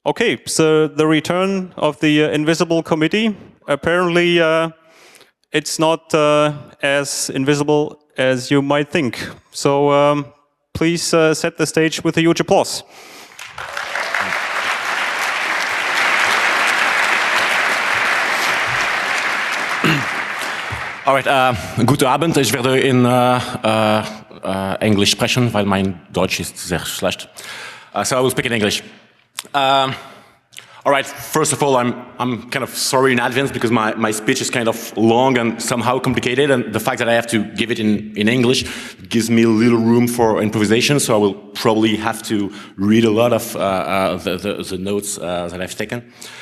Okay, so the return of the Invisible Committee. Apparently, it's not as invisible as you might think. So please set the stage with a huge applause. Alright, guten Abend. Ich werde in Englisch sprechen, weil mein Deutsch ist sehr schlecht. So I will speak in English. Alright, first of all, I'm kind of sorry in advance because my speech is kind of long and somehow complicated, and the fact that I have to give it in English gives me a little room for improvisation, so I will probably have to read a lot of the notes that I've taken.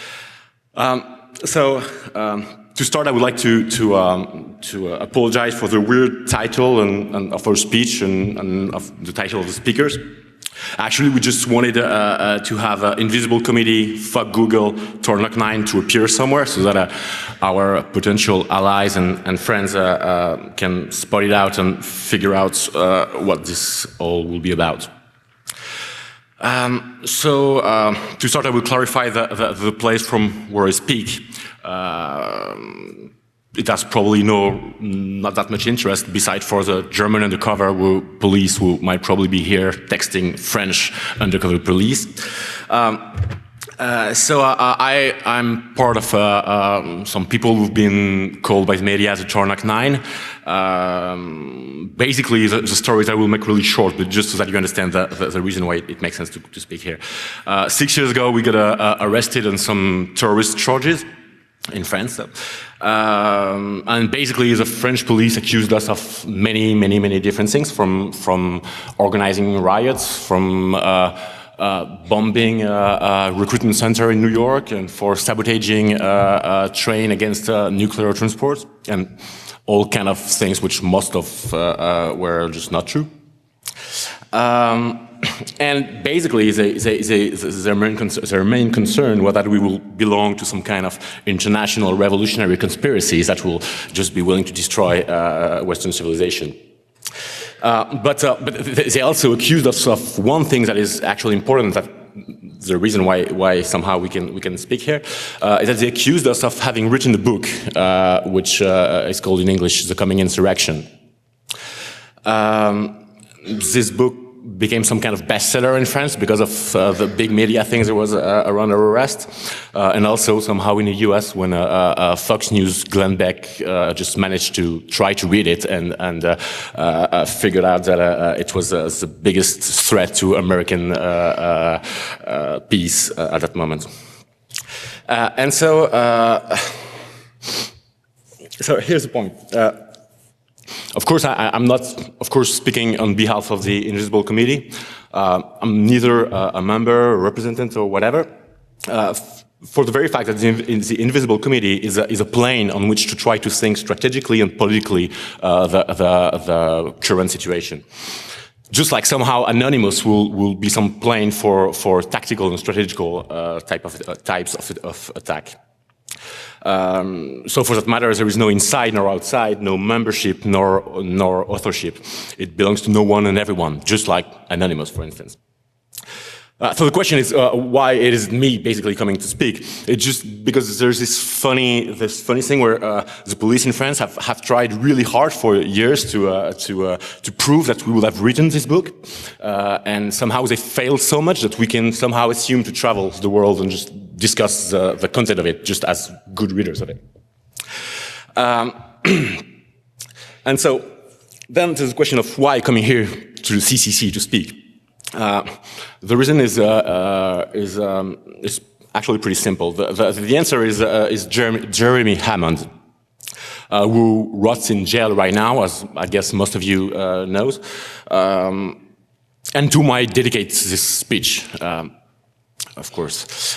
To start, I would like to apologize for the weird title and of our speech and of the title of the speakers. Actually, we just wanted to have an Invisible Committee, Fuck Google, Tornaq 9 to appear somewhere so that our potential allies and friends can spot it out and figure out what this all will be about. To start, I will clarify the place from where I speak. It has probably not that much interest, beside for the German undercover police who might probably be here texting French undercover police. I'm part of some people who've been called by the media as a Tornaq 9. Basically, the stories I will make really short, but just so that you understand the reason why it makes sense to speak here. 6 years ago, we got arrested on some terrorist charges in France. And basically, the French police accused us of many different things, from organizing riots, from bombing a recruitment center in New York, and for sabotaging a train against nuclear transport, and all kind of things which most of were just not true. And basically, their main concern was that we will belong to some kind of international revolutionary conspiracies that will just be willing to destroy Western civilization. But they also accused us of one thing that is actually important, that the reason why somehow we can speak here, is that they accused us of having written a book, which is called in English, The Coming Insurrection. This book became some kind of bestseller in France because of the big media things there was around our arrest, and also somehow in the US when Fox News Glenn Beck just managed to try to read it and figured out that it was the biggest threat to American peace at that moment. So here's the point. Of course, I'm not, speaking on behalf of the Invisible Committee. I'm neither a member, a representative, or whatever. For the very fact that the Invisible Committee is a plane on which to try to think strategically and politically the current situation. Just like somehow Anonymous will be some plane for tactical and strategical types of attack. So for that matter, there is no inside nor outside, no membership nor authorship. It belongs to no one and everyone, just like Anonymous, for instance. So the question is why it is me basically coming to speak. It's just because there's this funny thing where the police in France have tried really hard for years to prove that we will have written this book, and somehow they failed so much that we can somehow assume to travel the world and just discuss the content of it just as good readers of it. And so then there's the question of why coming here to the CCC to speak. The reason is actually pretty simple. The answer is Jeremy Hammond, who rots in jail right now, as I guess most of you knows, and to whom I dedicate this speech, of course.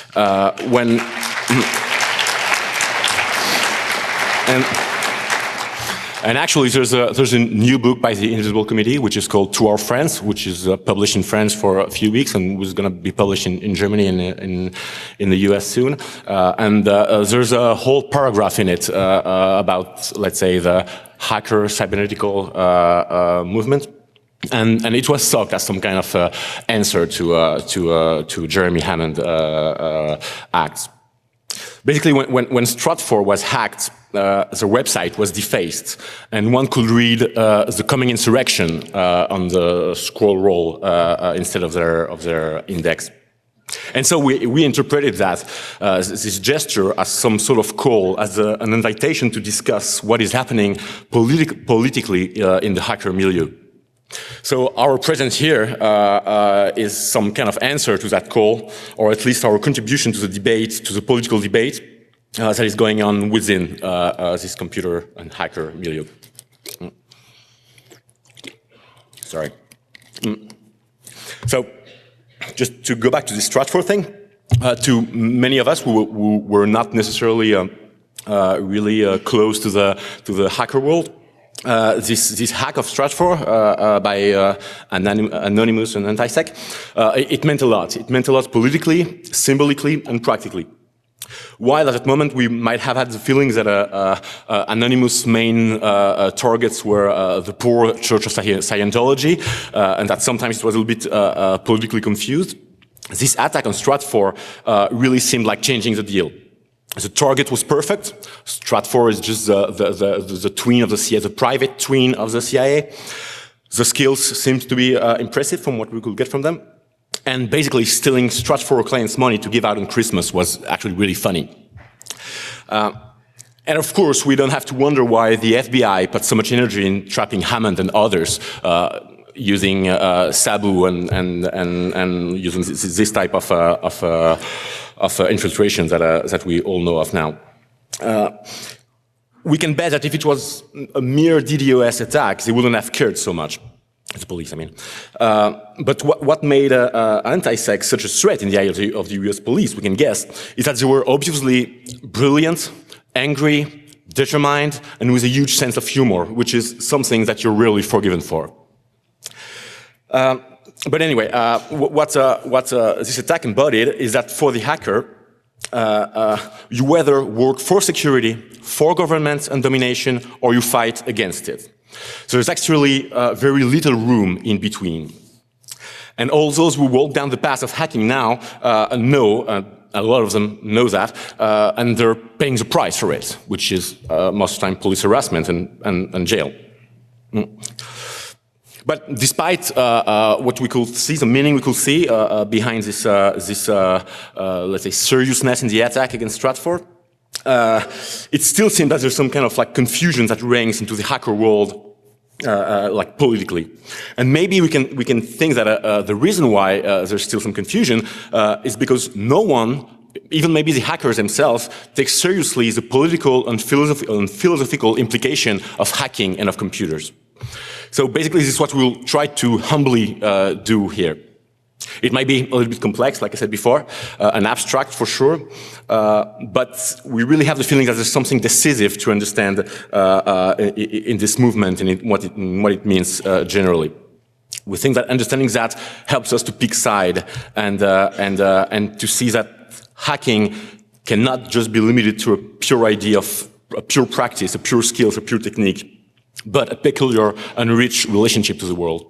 And actually, there's a new book by the Invisible Committee, which is called To Our Friends, which is published in France for a few weeks and was going to be published in Germany and in the US soon. There's a whole paragraph in it about, let's say, the hacker cybernetical movement. And it was socked as some kind of answer to Jeremy Hammond acts. Basically, when Stratfor was hacked, the website was defaced, and one could read the coming insurrection on the scroll roll instead of their index. And so we interpreted that, this gesture, as some sort of call, as an invitation to discuss what is happening politically in the hacker milieu. So our presence here is some kind of answer to that call, or at least our contribution to the debate, to the political debate that is going on within this computer and hacker milieu. Sorry. So, just to go back to the Stratfor thing, to many of us who were not necessarily really close to the hacker world, this hack of Stratfor by Anonymous and Antisec, it meant a lot. It meant a lot politically, symbolically, and practically. While at that moment we might have had the feelings that Anonymous' main targets were the poor Church of Scientology, and that sometimes it was a little bit politically confused, this attack on Stratfor really seemed like changing the deal. The target was perfect. Stratfor is just the twin of the CIA, the private twin of the CIA. The skills seemed to be impressive from what we could get from them. And basically stealing Stratfor clients' money to give out on Christmas was actually really funny. And of course, we don't have to wonder why the FBI put so much energy in trapping Hammond and others using Sabu and using this type of infiltration that we all know of now. We can bet that if it was a mere DDoS attack, they wouldn't have cared so much. The police, I mean. But what made Antisec such a threat in the eye of the US police, we can guess, is that they were obviously brilliant, angry, determined, and with a huge sense of humor, which is something that you're rarely forgiven for. But anyway, what this attack embodied is that for the hacker, you whether work for security, for government and domination, or you fight against it. So there's actually very little room in between. And all those who walk down the path of hacking now know, a lot of them know that, and they're paying the price for it, which is most of the time police harassment and jail. But despite what we could see, the meaning we could see behind this, let's say, seriousness in the attack against Stratfor, it still seems that there's some kind of like confusion that reigns into the hacker world, like politically. And maybe we can think that the reason why there's still some confusion is because no one, even maybe the hackers themselves, take seriously the political and philosophical implication of hacking and of computers. So basically, this is what we'll try to humbly do here. It might be a little bit complex, like I said before, and abstract for sure, but we really have the feeling that there's something decisive to understand in this movement and in what it means generally. We think that understanding that helps us to pick side and to see that hacking cannot just be limited to a pure idea of a pure practice, a pure skills, a pure technique, but a peculiar and rich relationship to the world.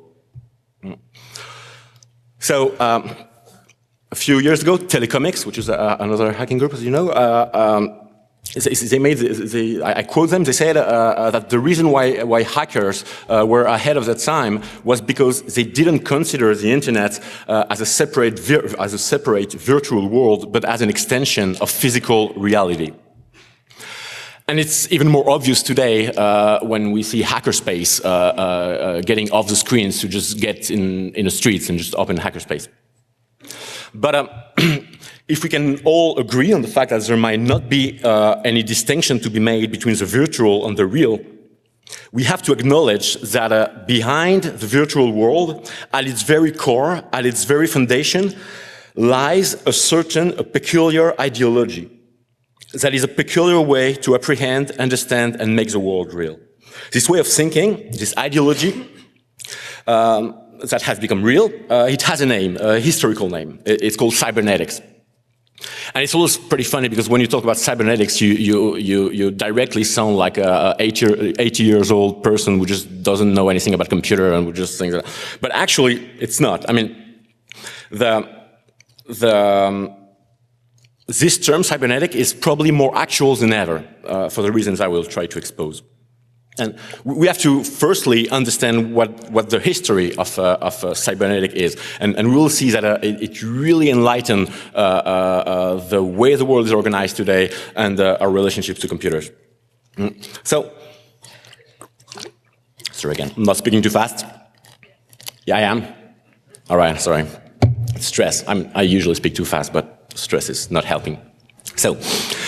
So, a few years ago, Telecomics, which is another hacking group, as you know, they made, I quote them, they said that the reason why hackers were ahead of their time was because they didn't consider the internet as a separate virtual world, but as an extension of physical reality. And it's even more obvious today when we see hackerspace getting off the screens to just get in the streets and just open hackerspace. But if we can all agree on the fact that there might not be any distinction to be made between the virtual and the real, we have to acknowledge that behind the virtual world, at its very core, at its very foundation, lies a peculiar ideology. That is a peculiar way to apprehend, understand, and make the world real. This way of thinking, this ideology, that has become real, it has a name, a historical name. It's called cybernetics. And it's always pretty funny because when you talk about cybernetics, you directly sound like a 80 years old person who just doesn't know anything about computer and who just thinks that. But actually, it's not. I mean, this term cybernetic is probably more actual than ever for the reasons I will try to expose. And we have to firstly understand what the history of cybernetic is. And we will see that it really enlightened the way the world is organized today and our relationships to computers. So, sorry again, I'm not speaking too fast. Yeah, I am. All right, sorry. Stress. I usually speak too fast, but stress is not helping. So,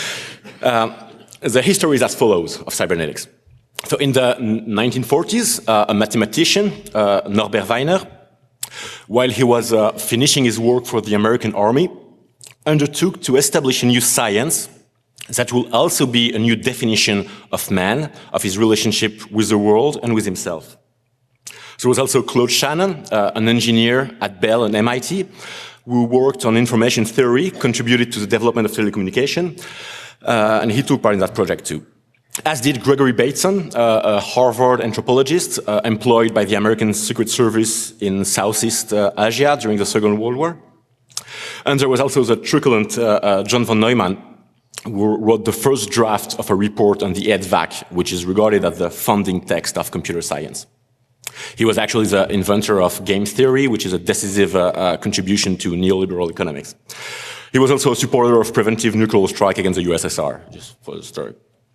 the history is as follows of cybernetics. So in the 1940s, a mathematician, Norbert Wiener, while he was finishing his work for the American Army, undertook to establish a new science that will also be a new definition of man, of his relationship with the world and with himself. There was also Claude Shannon, an engineer at Bell and MIT, who worked on information theory, contributed to the development of telecommunication, and he took part in that project too. As did Gregory Bateson, a Harvard anthropologist employed by the American Secret Service in Southeast Asia during the Second World War. And there was also the truculent John von Neumann, who wrote the first draft of a report on the EDVAC, which is regarded as the founding text of computer science. He was actually the inventor of game theory, which is a decisive contribution to neoliberal economics. He was also a supporter of preventive nuclear strike against the USSR, just for the story.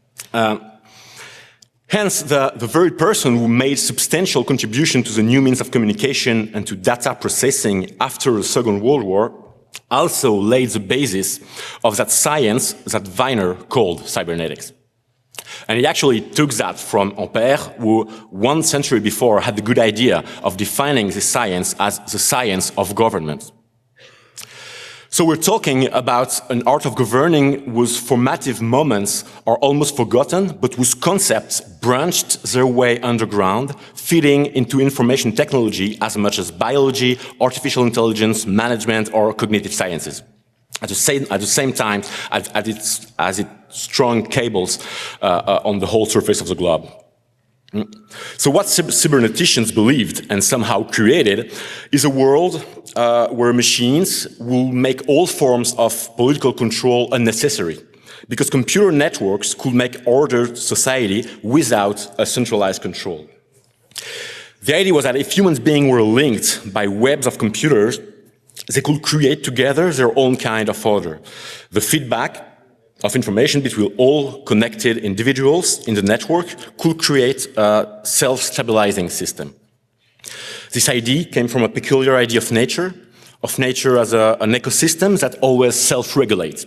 Hence, the very person who made substantial contribution to the new means of communication and to data processing after the Second World War also laid the basis of that science that Wiener called cybernetics. And he actually took that from Ampère, who 1 century before had the good idea of defining this science as the science of government. So we're talking about an art of governing whose formative moments are almost forgotten, but whose concepts branched their way underground, feeding into information technology as much as biology, artificial intelligence, management, or cognitive sciences. At the same time as it strung cables on the whole surface of the globe. So what cyberneticians believed and somehow created is a world where machines will make all forms of political control unnecessary, because computer networks could make ordered society without a centralized control. The idea was that if human beings were linked by webs of computers, they could create together their own kind of order. The feedback of information between all connected individuals in the network could create a self-stabilizing system. This idea came from a peculiar idea of nature as an ecosystem that always self-regulates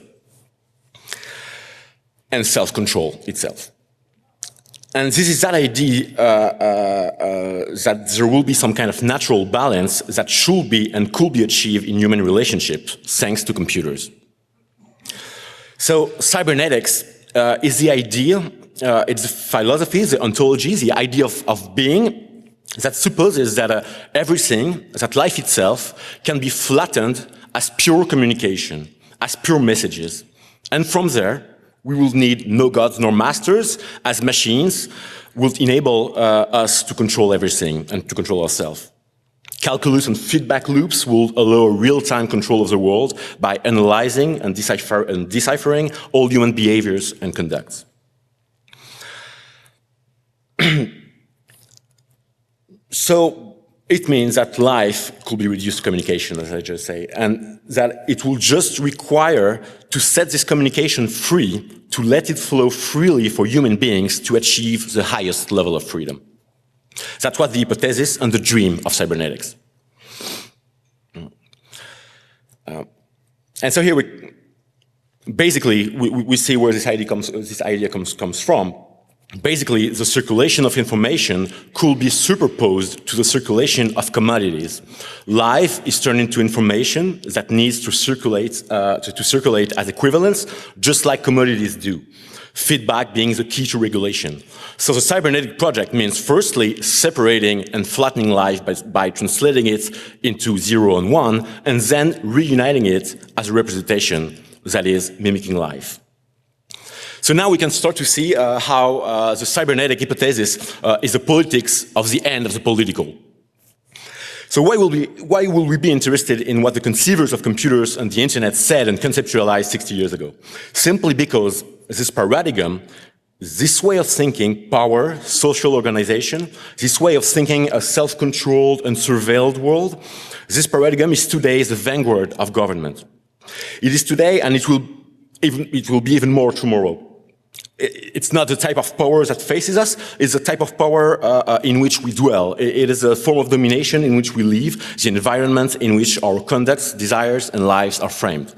and self-control itself. And this is that idea that there will be some kind of natural balance that should be and could be achieved in human relationships thanks to computers. So cybernetics is the idea, it's the philosophy, the ontology, the idea of being that supposes that everything, that life itself, can be flattened as pure communication, as pure messages. And from there, we will need no gods nor masters, as machines will enable us to control everything and to control ourselves. Calculus and feedback loops will allow real-time control of the world by analyzing and deciphering all human behaviors and conducts. So it means that life could be reduced to communication, as I just say, and that it will just require to set this communication free, to let it flow freely for human beings to achieve the highest level of freedom. That's what the hypothesis and the dream of cybernetics. And so here we see where this idea comes from. Basically, the circulation of information could be superposed to the circulation of commodities. Life is turned into information that needs to circulate as equivalents, just like commodities do. Feedback being the key to regulation. So the cybernetic project means firstly separating and flattening life by translating it into 0 and 1, and then reuniting it as a representation that is mimicking life. So now we can start to see how the cybernetic hypothesis is the politics of the end of the political. So why will we be interested in what the conceivers of computers and the internet said and conceptualized 60 years ago? Simply because this paradigm, this way of thinking power, social organization, this way of thinking a self-controlled and surveilled world, this paradigm is today the vanguard of government. It is today, and it will be even more tomorrow. It's not the type of power that faces us, it's the type of power in which we dwell. It is a form of domination in which we live, the environment in which our conducts, desires, and lives are framed.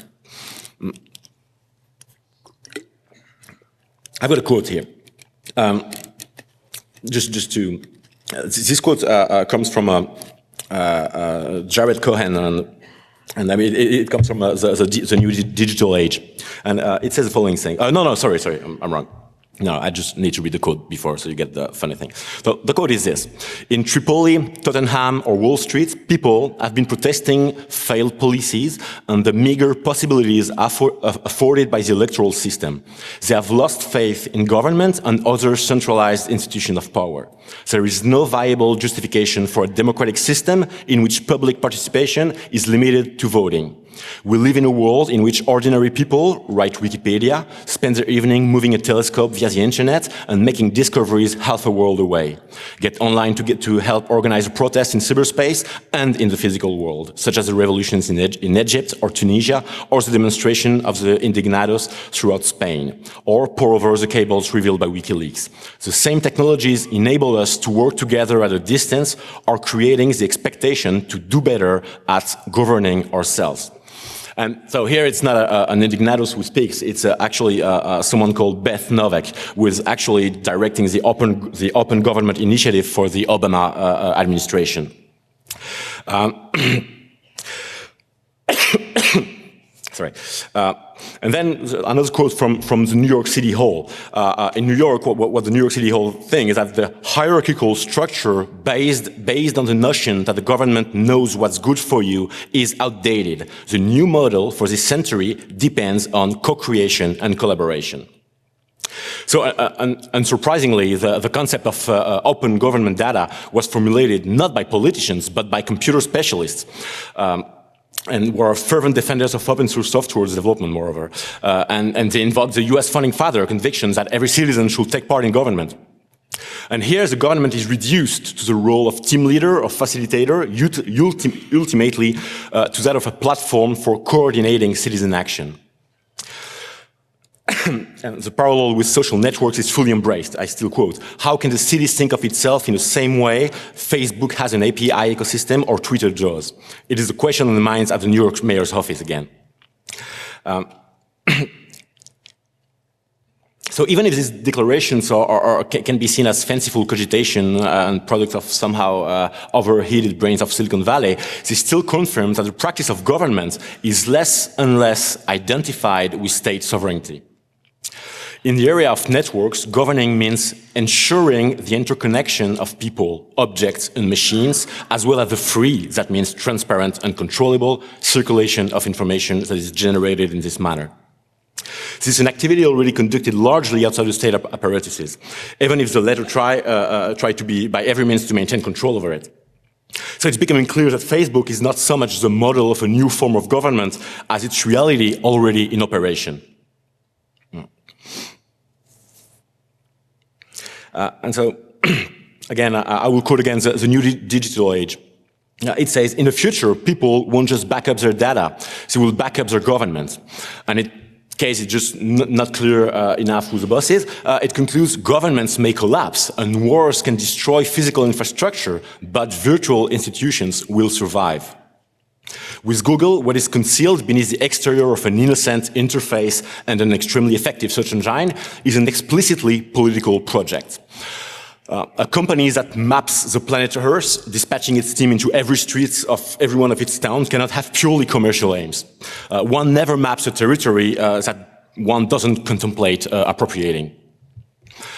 I've got a quote here. This quote comes from Jared Cohen, and I mean, it comes from the new digital age. And it says the following thing. Sorry, I'm wrong. No, I just need to read the quote before, so you get the funny thing. So the quote is this. In Tripoli, Tottenham, or Wall Street, people have been protesting failed policies and the meager possibilities afforded by the electoral system. They have lost faith in government and other centralized institutions of power. There is no viable justification for a democratic system in which public participation is limited to voting. We live in a world in which ordinary people, write Wikipedia, spend their evening moving a telescope via the internet and making discoveries half a world away. Get online to help organize a protest in cyberspace and in the physical world, such as the revolutions in Egypt or Tunisia, or the demonstration of the indignados throughout Spain, or pour over the cables revealed by WikiLeaks. The same technologies enable us to work together at a distance, or creating the expectation to do better at governing ourselves. And so here it's not an indignados who speaks, it's actually someone called Beth Novak, who is actually directing the Open Government Initiative for the Obama administration. Sorry. And then another quote from the New York City Hall. In New York, what the New York City Hall thing is that the hierarchical structure based on the notion that the government knows what's good for you is outdated. The new model for this century depends on co-creation and collaboration. So, unsurprisingly, the concept of open government data was formulated not by politicians, but by computer specialists. And were fervent defenders of open source software development, moreover. And they invoked the US founding father convictions that every citizen should take part in government. And here the government is reduced to the role of team leader or facilitator, ultimately to that of a platform for coordinating citizen action. And the parallel with social networks is fully embraced. I still quote, how can the city think of itself in the same way Facebook has an API ecosystem or Twitter does? It is a question on the minds of the New York mayor's office again. So even if these declarations can be seen as fanciful cogitation and products of somehow overheated brains of Silicon Valley, they still confirm that the practice of government is less and less identified with state sovereignty. In the area of networks, governing means ensuring the interconnection of people, objects, and machines, as well as the free, that means transparent and controllable, circulation of information that is generated in this manner. This is an activity already conducted largely outside the state apparatuses, even if the latter try to be by every means to maintain control over it. So it's becoming clear that Facebook is not so much the model of a new form of government as its reality already in operation. And so, again, I will quote again the new digital age. It says, in the future, people won't just back up their data, they will back up their government. And in case it's just not clear enough who the boss is, it concludes governments may collapse and wars can destroy physical infrastructure, but virtual institutions will survive. With Google, what is concealed beneath the exterior of an innocent interface and an extremely effective search engine is an explicitly political project. A company that maps the planet Earth, dispatching its team into every street of every one of its towns, cannot have purely commercial aims. One never maps a territory that one doesn't contemplate appropriating.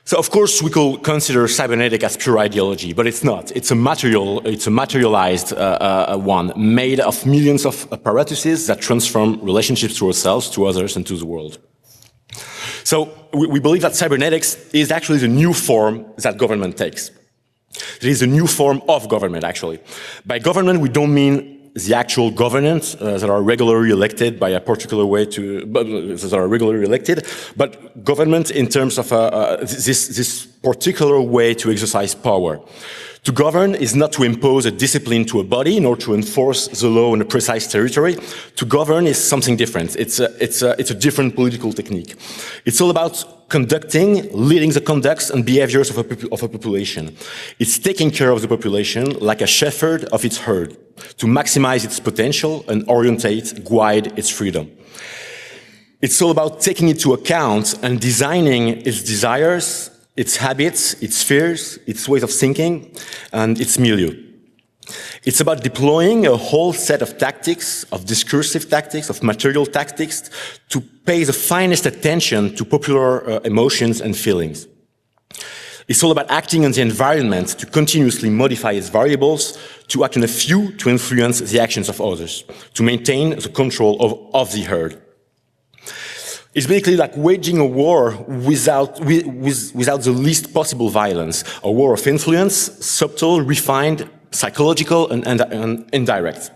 So of course we could consider cybernetics as pure ideology, but it's not. It's a materialized one, made of millions of apparatuses that transform relationships to ourselves, to others, and to the world. So we believe that cybernetics is actually the new form that government takes. It is a new form of government, actually. By government, we don't mean the actual governance that are regularly elected by a particular way that are regularly elected, but government in terms of this particular way to exercise power. To govern is not to impose a discipline to a body, nor to enforce the law in a precise territory. To govern is something different. It's a different political technique. It's all about conducting, leading the conducts and behaviors of a population. It's taking care of the population like a shepherd of its herd, to maximize its potential and orientate, guide its freedom. It's all about taking into account and designing its desires, its habits, its fears, its ways of thinking, and its milieu. It's about deploying a whole set of tactics, of discursive tactics, of material tactics, to pay the finest attention to popular emotions and feelings. It's all about acting on the environment to continuously modify its variables, to act on a few to influence the actions of others, to maintain the control of the herd. It's basically like waging a war without the least possible violence, a war of influence, subtle, refined, psychological, and indirect.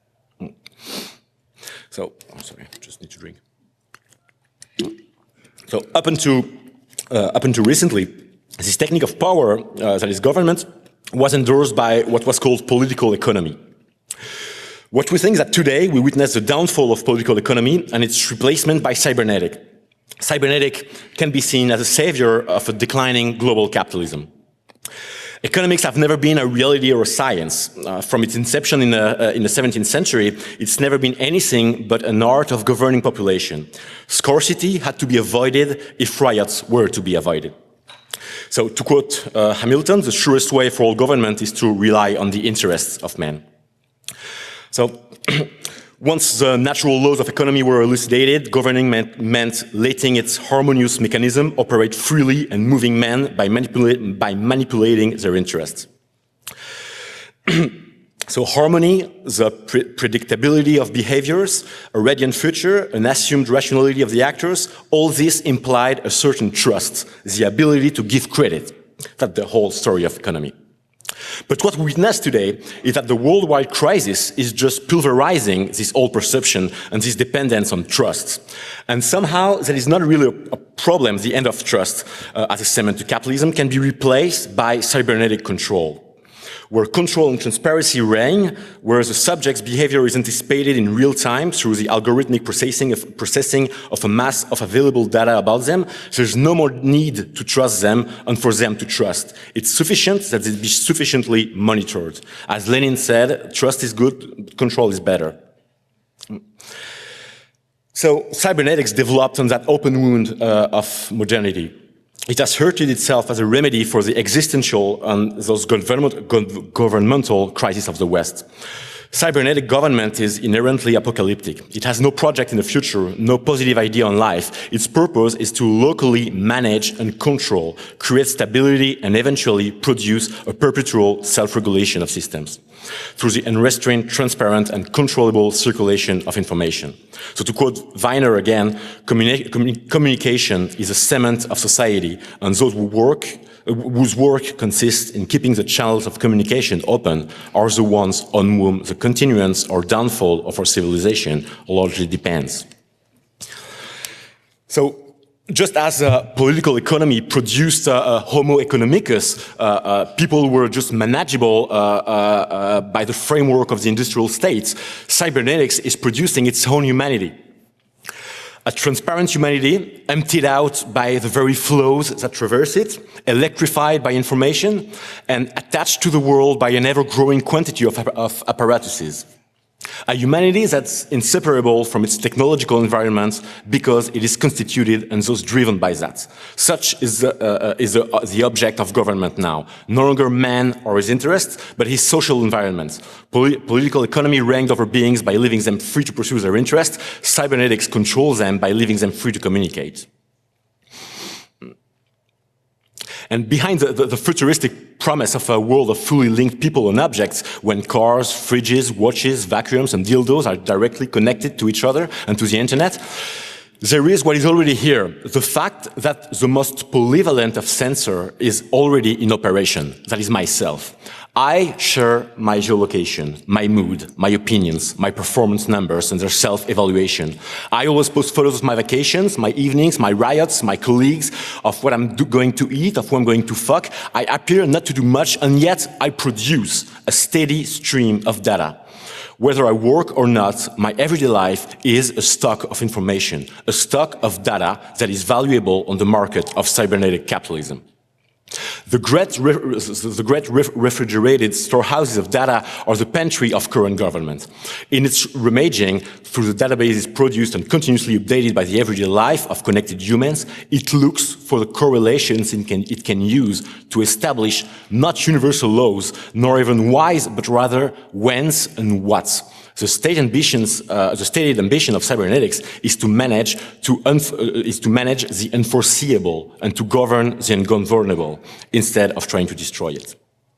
So, I'm sorry, I just need to drink. So, up until recently, this technique of power, that is government, was endorsed by what was called political economy. What we think is that today we witness the downfall of political economy and its replacement by cybernetic. Cybernetic can be seen as a savior of a declining global capitalism. Economics have never been a reality or a science. From its inception in the 17th century, it's never been anything but an art of governing population. Scarcity had to be avoided if riots were to be avoided. So to quote Hamilton, the surest way for all government is to rely on the interests of men. So once the natural laws of economy were elucidated, governing meant letting its harmonious mechanism operate freely and moving men by manipulating their interests. So harmony, the predictability of behaviors, a radiant future, an assumed rationality of the actors, all this implied a certain trust, the ability to give credit. That's the whole story of economy. But what we witness today is that the worldwide crisis is just pulverizing this old perception and this dependence on trust. And somehow that is not really a problem. The end of trust as a cement to capitalism can be replaced by cybernetic control, where control and transparency reign, where the subject's behavior is anticipated in real time through the algorithmic processing of a mass of available data about them. So there's no more need to trust them and for them to trust. It's sufficient that it be sufficiently monitored. As Lenin said, trust is good, control is better. So cybernetics developed on that open wound of modernity. It has hurted itself as a remedy for the existential and those governmental crises of the West. Cybernetic government is inherently apocalyptic. It has no project in the future, no positive idea on life. Its purpose is to locally manage and control, create stability, and eventually produce a perpetual self-regulation of systems through the unrestrained, transparent, and controllable circulation of information. So to quote Weiner again, communication is a cement of society, and those whose work consists in keeping the channels of communication open are the ones on whom the continuance or downfall of our civilization largely depends. So, just as political economy produced Homo economicus, people were just manageable by the framework of the industrial states, cybernetics is producing its own humanity. A transparent humanity, emptied out by the very flows that traverse it, electrified by information, and attached to the world by an ever-growing quantity of apparatuses. A humanity that's inseparable from its technological environment because it is constituted and thus driven by that. Such is the object of government now. No longer man or his interests, but his social environment. Political economy ranked over beings by leaving them free to pursue their interests. Cybernetics controls them by leaving them free to communicate. And behind the futuristic promise of a world of fully linked people and objects, when cars, fridges, watches, vacuums, and dildos are directly connected to each other and to the internet, there is what is already here, the fact that the most polyvalent of sensor is already in operation, that is myself. I share my geolocation, my mood, my opinions, my performance numbers, and their self-evaluation. I always post photos of my vacations, my evenings, my riots, my colleagues, of what I'm going to eat, of who I'm going to fuck. I appear not to do much, and yet I produce a steady stream of data. Whether I work or not, my everyday life is a stock of information, a stock of data that is valuable on the market of cybernetic capitalism. The great refrigerated storehouses of data are the pantry of current government. In its rummaging through the databases produced and continuously updated by the everyday life of connected humans, it looks for the correlations it can use to establish not universal laws, nor even whys, but rather whens and whats. The stated ambition of cybernetics is to manage the unforeseeable and to govern the ungovernable instead of trying to destroy it.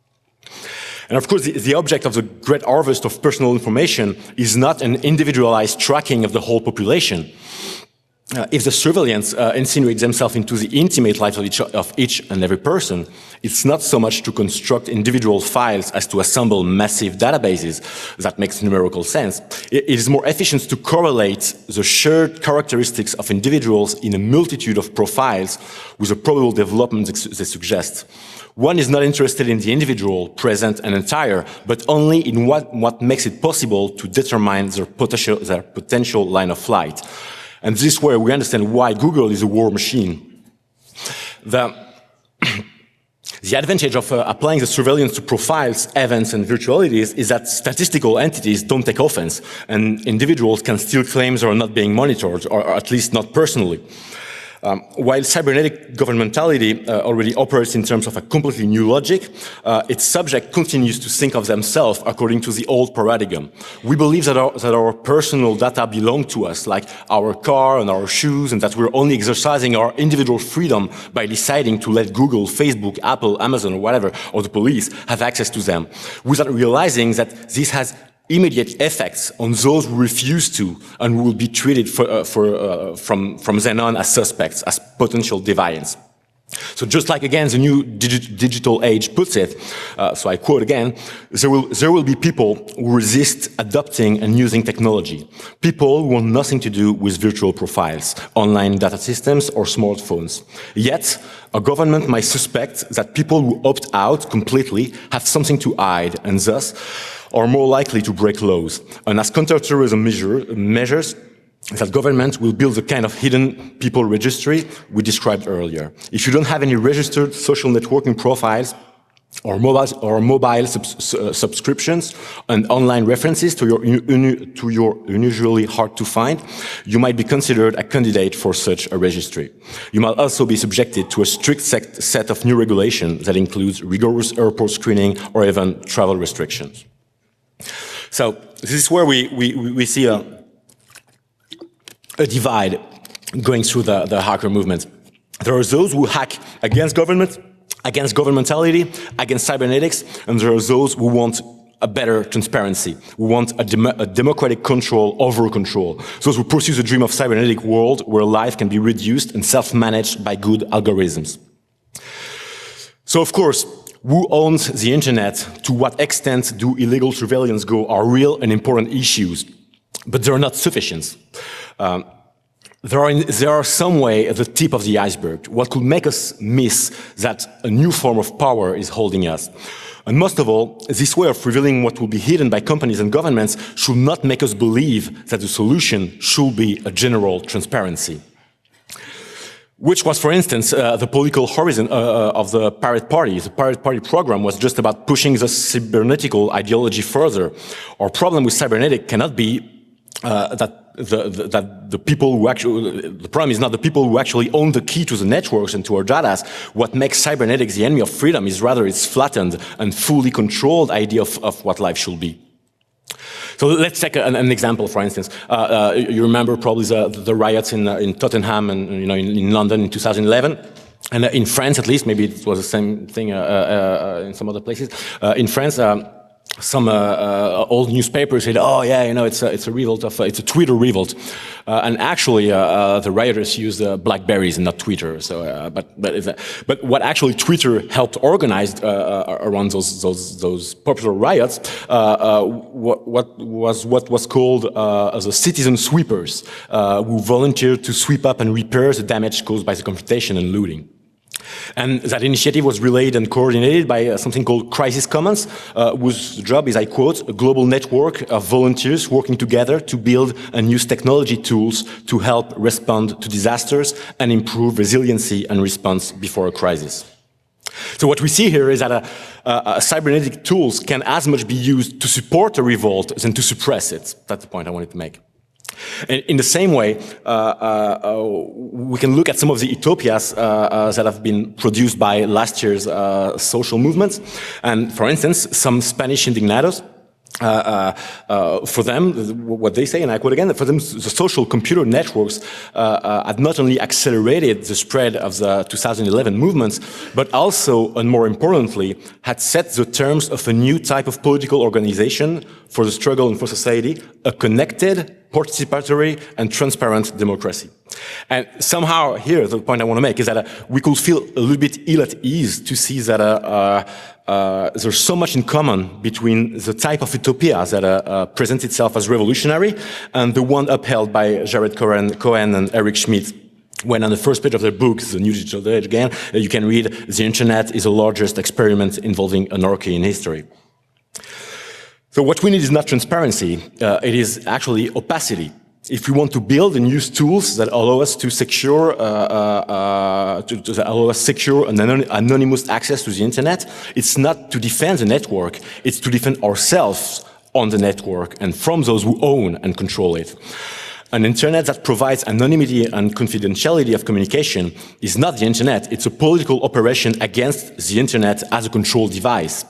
And of course, the object of the great harvest of personal information is not an individualized tracking of the whole population. If the surveillance insinuates themselves into the intimate lives of each and every person, it's not so much to construct individual files as to assemble massive databases. That makes numerical sense. It is more efficient to correlate the shared characteristics of individuals in a multitude of profiles with the probable development they suggest. One is not interested in the individual, present and entire, but only in what makes it possible to determine their potential line of flight. And this is where we understand why Google is a war machine. The advantage of applying the surveillance to profiles, events, and virtualities is that statistical entities don't take offense, and individuals can still claim they are not being monitored, or at least not personally. While cybernetic governmentality already operates in terms of a completely new logic, its subject continues to think of themselves according to the old paradigm. We believe that our personal data belong to us, like our car and our shoes, and that we're only exercising our individual freedom by deciding to let Google, Facebook, Apple, Amazon, or whatever, or the police have access to them, without realizing that this has immediate effects on those who refuse to and who will be treated from then on as suspects, as potential deviants. So just like, again, the new digital age puts it, so I quote again, there will be people who resist adopting and using technology. People who want nothing to do with virtual profiles, online data systems, or smartphones. Yet, a government might suspect that people who opt out completely have something to hide, and thus are more likely to break laws. And as counterterrorism measures, that government will build the kind of hidden people registry we described earlier. If you don't have any registered social networking profiles or mobile subscriptions and online references to your unusually hard to find, you might be considered a candidate for such a registry. You might also be subjected to a strict set of new regulations that includes rigorous airport screening or even travel restrictions. So this is where we see a divide going through the hacker movement. There are those who hack against government, against governmentality, against cybernetics, and there are those who want a better transparency, who want a democratic control over control. Those who pursue the dream of cybernetic world where life can be reduced and self-managed by good algorithms. So of course, who owns the internet, to what extent do illegal surveillance go, are real and important issues, but they're not sufficient. There are some way at the tip of the iceberg, what could make us miss that a new form of power is holding us. And most of all, this way of revealing what will be hidden by companies and governments should not make us believe that the solution should be a general transparency. Which was, for instance, the political horizon of the Pirate Party. The Pirate Party program was just about pushing the cybernetical ideology further. Our problem with cybernetic cannot be that the people who actually, the problem is not the people who actually own the key to the networks and to our data. What makes cybernetics the enemy of freedom is rather its flattened and fully controlled idea of what life should be. So let's take an example, for instance. You remember probably the riots in Tottenham and in London in 2011. And in France, at least, maybe it was the same thing in some other places. In France, some old newspapers said, "Oh yeah, you know, it's a revolt of it's a Twitter revolt," and actually the rioters used BlackBerries and not Twitter. So, but what actually Twitter helped organize around those popular riots, what was called the citizen sweepers, who volunteered to sweep up and repair the damage caused by the confrontation and looting. And that initiative was relayed and coordinated by something called Crisis Commons, whose job is, I quote, a global network of volunteers working together to build and use technology tools to help respond to disasters and improve resiliency and response before a crisis. So what we see here is that cybernetic tools can as much be used to support a revolt than to suppress it. That's the point I wanted to make. And in the same way, we can look at some of the utopias that have been produced by last year's social movements. And for instance, some Spanish indignados, for them, what they say, and I quote again, for them, the social computer networks have not only accelerated the spread of the 2011 movements, but also, and more importantly, had set the terms of a new type of political organization for the struggle and for society, a connected, participatory, and transparent democracy. And somehow here, the point I want to make is that we could feel a little bit ill at ease to see that there's so much in common between the type of utopia that presents itself as revolutionary and the one upheld by Jared Cohen and Eric Schmidt. When on the first page of their book, The New Digital Age, again, you can read, "The internet is the largest experiment involving anarchy in history." So what we need is not transparency, it is actually opacity. If we want to build and use tools that allow us to secure, anonymous access to the internet, it's not to defend the network, it's to defend ourselves on the network and from those who own and control it. An internet that provides anonymity and confidentiality of communication is not the internet, it's a political operation against the internet as a control device.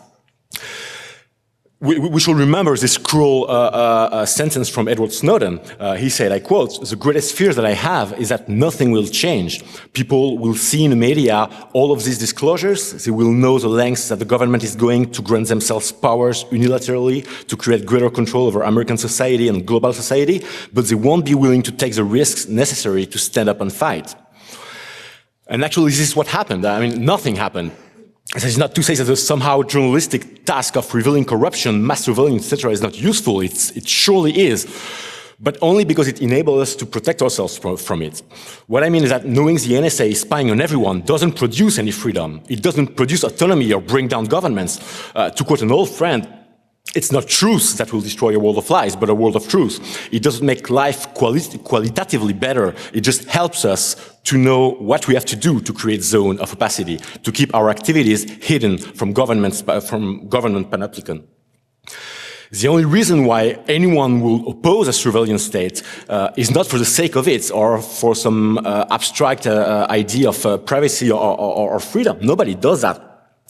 We should remember this cruel sentence from Edward Snowden. He said, I quote, "The greatest fear that I have is that nothing will change. People will see in the media all of these disclosures. They will know the lengths that the government is going to grant themselves powers unilaterally to create greater control over American society and global society, but they won't be willing to take the risks necessary to stand up and fight." And actually, this is what happened. I mean, nothing happened. This is not to say that the somehow journalistic task of revealing corruption, mass surveillance, etc. is not useful. It surely is, but only because it enables us to protect ourselves from it. What I mean is that knowing the NSA is spying on everyone doesn't produce any freedom. It doesn't produce autonomy or bring down governments. To quote an old friend, it's not truth that will destroy a world of lies, but a world of truth. It doesn't make life qualitatively better. It just helps us to know what we have to do to create zone of opacity, to keep our activities hidden from government panopticon. The only reason why anyone will oppose a surveillance state is not for the sake of it or for some abstract idea of privacy or freedom. Nobody does that.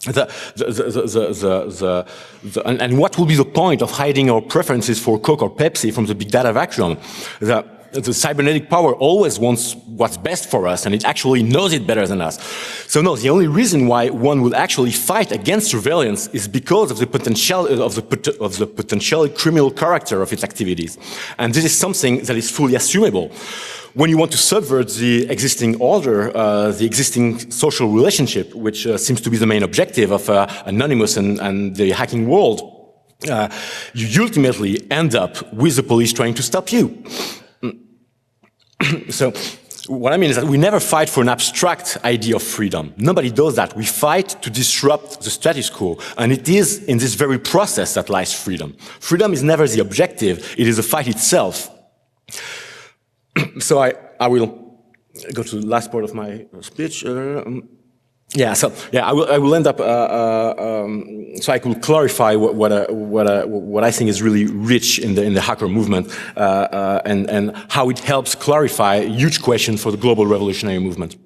And what will be the point of hiding our preferences for Coke or Pepsi from the big data vacuum? The cybernetic power always wants what's best for us, and it actually knows it better than us. So no, the only reason why one will actually fight against surveillance is because of the potentially criminal character of its activities. And this is something that is fully assumable. When you want to subvert the existing order, the existing social relationship, which seems to be the main objective of Anonymous and the hacking world, you ultimately end up with the police trying to stop you. So what I mean is that we never fight for an abstract idea of freedom. Nobody does that. We fight to disrupt the status quo. And it is in this very process that lies freedom. Freedom is never the objective. It is the fight itself. So I will go to the last part of my speech. I will end up. So I could clarify what I think is really rich in the hacker movement, and how it helps clarify a huge question for the global revolutionary movement.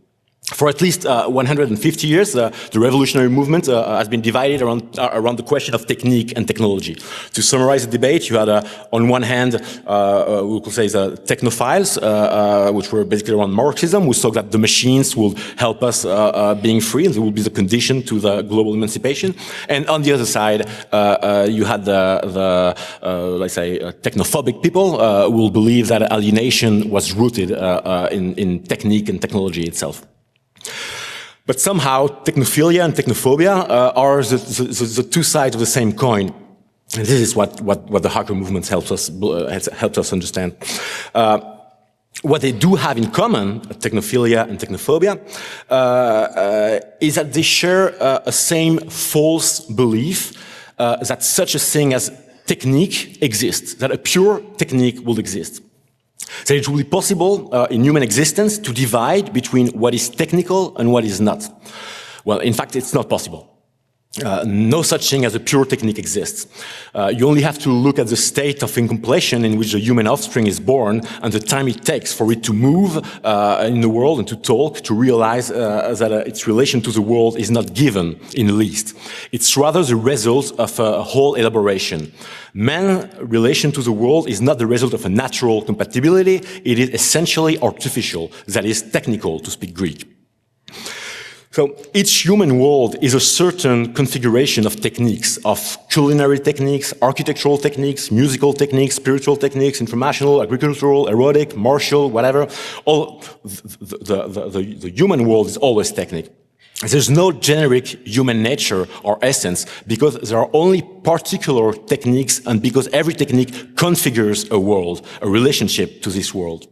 For at least 150 years, the revolutionary movement has been divided around the question of technique and technology. To summarize the debate, you had, on one hand, we could say the technophiles, which were basically around Marxism, who saw that the machines will help us being free, and it will be the condition to the global emancipation. And on the other side, you had the let's say, technophobic people who will believe that alienation was rooted in technique and technology itself. But somehow, technophilia and technophobia are the two sides of the same coin. And this is what the hacker movement helped us understand. What they do have in common, technophilia and technophobia, is that they share a same false belief that such a thing as technique exists, that a pure technique will exist. So it will be possible in human existence to divide between what is technical and what is not. Well, in fact, it's not possible. No such thing as a pure technique exists. You only have to look at the state of incompletion in which the human offspring is born and the time it takes for it to move in the world and to talk, to realize that its relation to the world is not given in the least. It's rather the result of a whole elaboration. Man's relation to the world is not the result of a natural compatibility, it is essentially artificial, that is technical, to speak Greek. So each human world is a certain configuration of techniques, of culinary techniques, architectural techniques, musical techniques, spiritual techniques, informational, agricultural, erotic, martial, whatever. All the human world is always technique. There's no generic human nature or essence because there are only particular techniques and because every technique configures a world, a relationship to this world.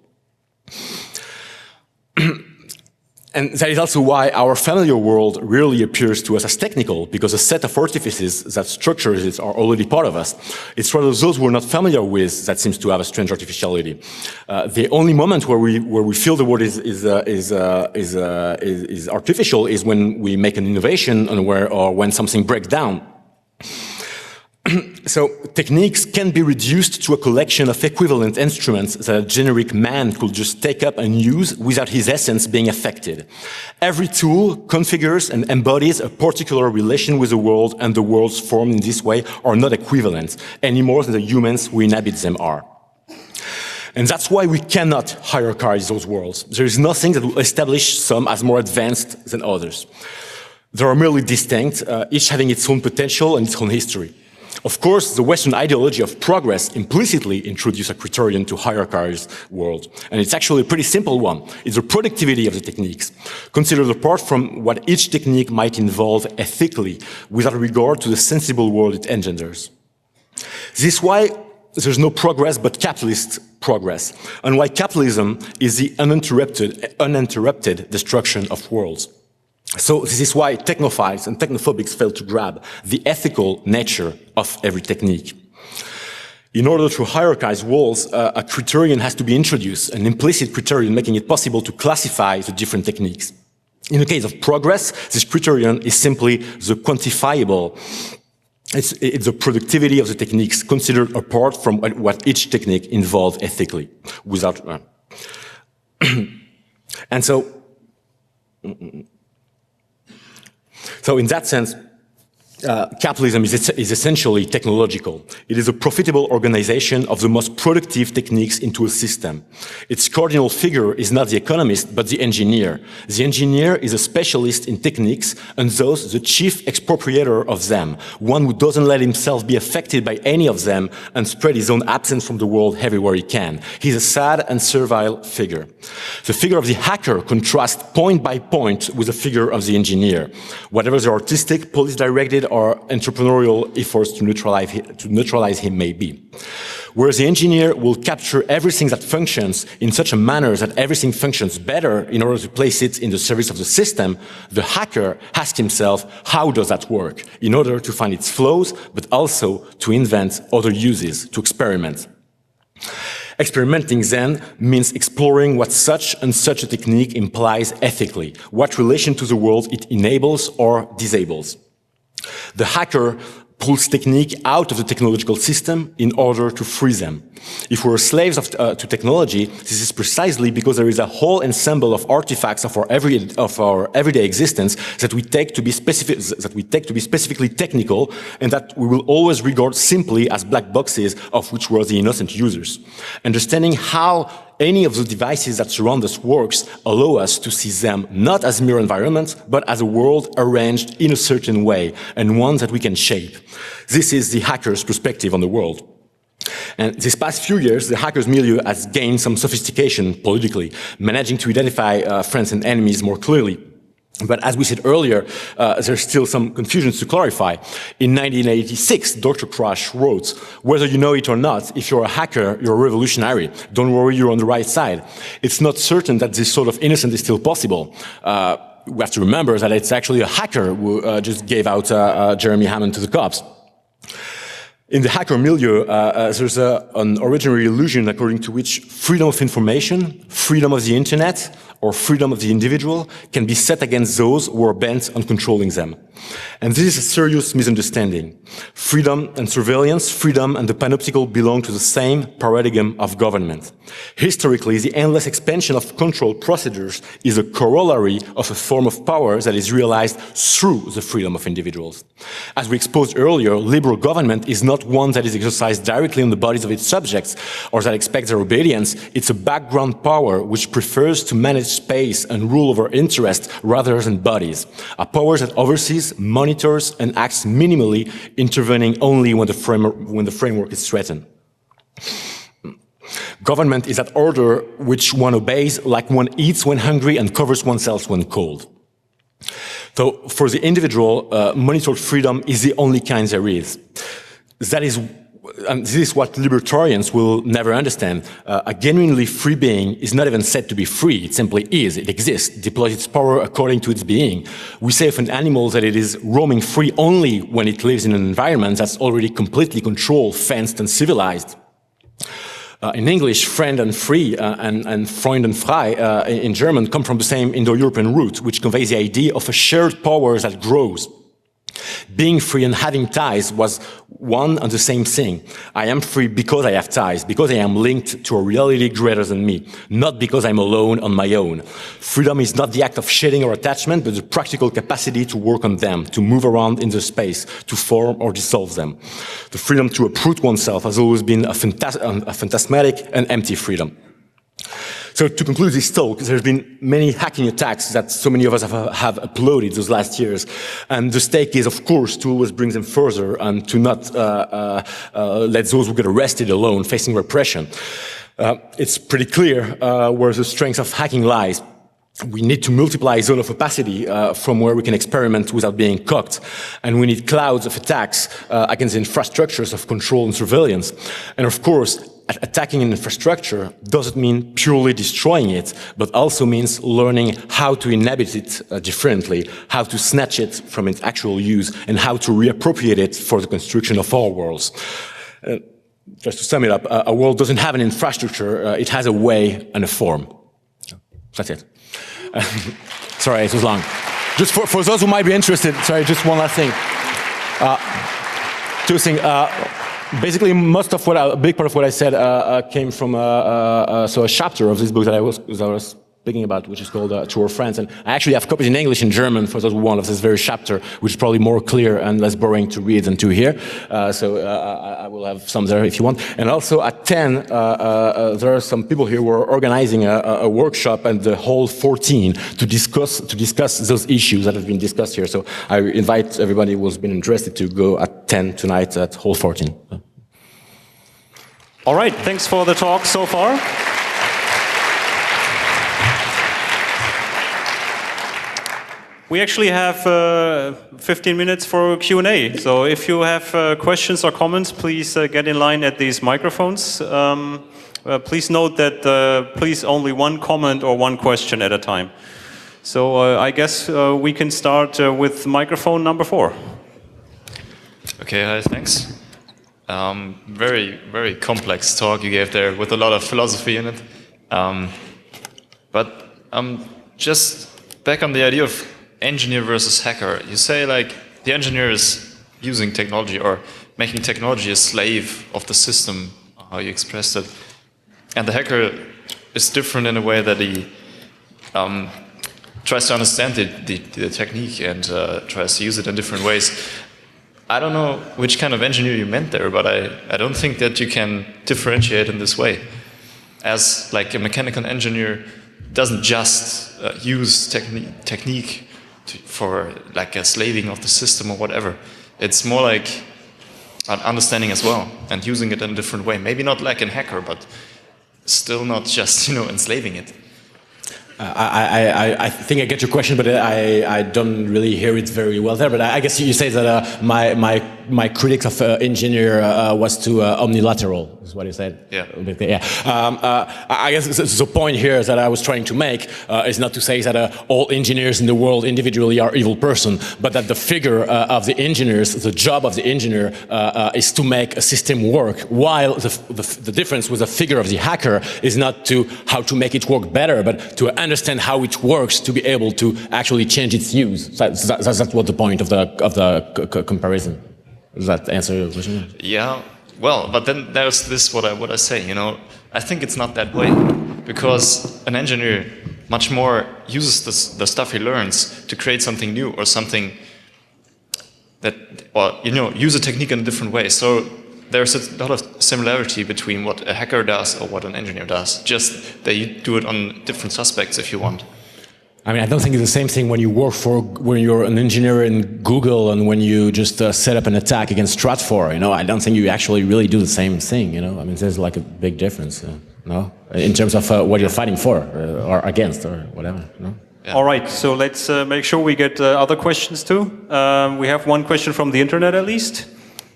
And that is also why our familiar world rarely appears to us as technical, because a set of artifices that structures it are already part of us. It's rather those we're not familiar with that seems to have a strange artificiality. The only moment where we feel the world is artificial is when we make an innovation or when something breaks down. So techniques can be reduced to a collection of equivalent instruments that a generic man could just take up and use without his essence being affected. Every tool configures and embodies a particular relation with the world, and the worlds formed in this way are not equivalent any more than the humans who inhabit them are. And that's why we cannot hierarchize those worlds. There is nothing that will establish some as more advanced than others. They are merely distinct, each having its own potential and its own history. Of course, the Western ideology of progress implicitly introduced a criterion to hierarchize world. And it's actually a pretty simple one. It's the productivity of the techniques, considered apart from what each technique might involve ethically, without regard to the sensible world it engenders. This is why there's no progress but capitalist progress, and why capitalism is the uninterrupted destruction of worlds. So this is why technophiles and technophobics fail to grab the ethical nature of every technique. In order to hierarchize worlds, a criterion has to be introduced, an implicit criterion making it possible to classify the different techniques. In the case of progress, this criterion is simply the quantifiable. It's the productivity of the techniques considered apart from what each technique involves ethically, without. And so in that sense, capitalism is essentially technological. It is a profitable organization of the most productive techniques into a system. Its cardinal figure is not the economist, but the engineer. The engineer is a specialist in techniques and thus the chief expropriator of them, one who doesn't let himself be affected by any of them and spread his own absence from the world everywhere he can. He's a sad and servile figure. The figure of the hacker contrasts point by point with the figure of the engineer. Whatever the artistic, police-directed, or entrepreneurial efforts to neutralize him may be. Whereas the engineer will capture everything that functions in such a manner that everything functions better in order to place it in the service of the system, the hacker asks himself, how does that work? In order to find its flaws, but also to invent other uses, to experiment. Experimenting then means exploring what such and such a technique implies ethically, what relation to the world it enables or disables. The hacker pulls technique out of the technological system in order to free them. If we're slaves to technology, this is precisely because there is a whole ensemble of artifacts of our everyday existence that we take to be specifically technical, and that we will always regard simply as black boxes of which we're the innocent users. Understanding how any of the devices that surround us works allow us to see them not as mere environments, but as a world arranged in a certain way, and one that we can shape. This is the hacker's perspective on the world. And this past few years, the hackers milieu has gained some sophistication politically, managing to identify friends and enemies more clearly. But as we said earlier, there's still some confusions to clarify. In 1986, Dr. Crash wrote, "Whether you know it or not, if you're a hacker, you're a revolutionary. Don't worry, you're on the right side." It's not certain that this sort of innocence is still possible. We have to remember that it's actually a hacker who just gave out Jeremy Hammond to the cops. In the hacker milieu, there's an original illusion according to which freedom of information, freedom of the internet, or freedom of the individual can be set against those who are bent on controlling them. And this is a serious misunderstanding. Freedom and surveillance, freedom and the panoptical belong to the same paradigm of government. Historically, the endless expansion of control procedures is a corollary of a form of power that is realized through the freedom of individuals. As we exposed earlier, liberal government is not one that is exercised directly on the bodies of its subjects or that expects their obedience. It's a background power which prefers to manage space and rule over interests rather than bodies. A power that oversees, monitors, and acts minimally, intervening only when the framework is threatened. Government is that order which one obeys like one eats when hungry and covers oneself when cold. So for the individual, monitored freedom is the only kind there is. And this is what libertarians will never understand. A genuinely free being is not even said to be free. It simply is. It exists, deploys its power according to its being. We say of an animal that it is roaming free only when it lives in an environment that's already completely controlled, fenced, and civilized. In English, friend and free and Freund and frei in German come from the same Indo-European root, which conveys the idea of a shared power that grows. Being free and having ties was one and the same thing. I am free because I have ties, because I am linked to a reality greater than me, not because I'm alone on my own. Freedom is not the act of shedding or attachment, but the practical capacity to work on them, to move around in the space, to form or dissolve them. The freedom to uproot oneself has always been a phantasmatic and empty freedom. So to conclude this talk, there's been many hacking attacks that so many of us have uploaded those last years. And the stake is, of course, to always bring them further and to not let those who get arrested alone facing repression. It's pretty clear where the strength of hacking lies. We need to multiply zone of opacity from where we can experiment without being cocked. And we need clouds of attacks against the infrastructures of control and surveillance. And of course, attacking an infrastructure doesn't mean purely destroying it, but also means learning how to inhabit it differently, how to snatch it from its actual use, and how to reappropriate it for the construction of our worlds. Just to sum it up, a world doesn't have an infrastructure, it has a way and a form. That's it. Sorry, it was long. Just for those who might be interested, sorry, just one last thing. Two things. Basically, a big part of what I said came from a chapter of this book that I was speaking about, which is called To Our Friends. And I actually have copies in English and German for those who want of this very chapter, which is probably more clear and less boring to read than to hear. I will have some there if you want. And also at 10, there are some people here who are organizing a workshop at the Hall 14 to discuss those issues that have been discussed here. So I invite everybody who's been interested to go at 10 tonight at Hall 14. All right, thanks for the talk so far. We actually have 15 minutes for Q&A. So if you have questions or comments, please get in line at these microphones. Please note that please only one comment or one question at a time. So I guess we can start with microphone number 4. Okay, hi, thanks. Very, very complex talk you gave there with a lot of philosophy in it. But just back on the idea of engineer versus hacker. You say like the engineer is using technology or making technology a slave of the system, how you expressed it. And the hacker is different in a way that he tries to understand the technique and tries to use it in different ways. I don't know which kind of engineer you meant there, but I don't think that you can differentiate in this way. As like a mechanical engineer doesn't just use technique for like a slaving of the system or whatever. It's more like an understanding as well and using it in a different way. Maybe not like a hacker, but still not just, enslaving it. I think I get your question, but I don't really hear it very well there. But I guess you say that my critics of engineer was too omnilateral, is what you said. Yeah. I guess the point here that I was trying to make is not to say that all engineers in the world individually are evil person, but that the figure of the engineers, the job of the engineer, is to make a system work, while the difference with the figure of the hacker is not to how to make it work better, but to understand how it works to be able to actually change its use. That's what the point of the comparison. Does that answer your question? Yeah. Well, but then there's this what I say. I think it's not that way, because an engineer much more uses the stuff he learns to create something new or something that, or use a technique in a different way. So there's a lot of similarity between what a hacker does or what an engineer does. Just that you do it on different suspects if you want. I mean, I don't think it's the same thing when you're an engineer in Google and when you just set up an attack against Stratfor. I don't think you actually really do the same thing. I mean, there's like a big difference, no, in terms of what you're fighting for or against or whatever. No. Yeah. All right, so let's make sure we get other questions too. We have one question from the internet at least.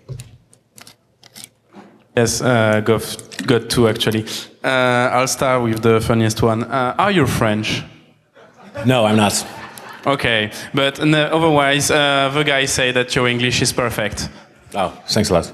Yes, got two actually. I'll start with the funniest one. Are you French? No, I'm not. Okay, but otherwise, the guys say that your English is perfect. Oh, thanks a lot.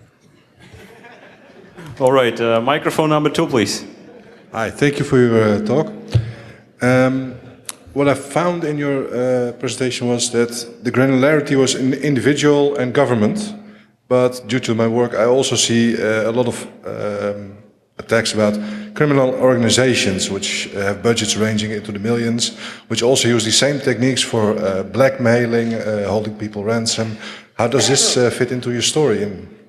All right, microphone number 2, please. Hi, thank you for your talk. What I found in your presentation was that the granularity was in individual and government, but due to my work, I also see a lot of attacks about criminal organizations which have budgets ranging into the millions, which also use the same techniques for blackmailing, holding people ransom. How does this fit into your story?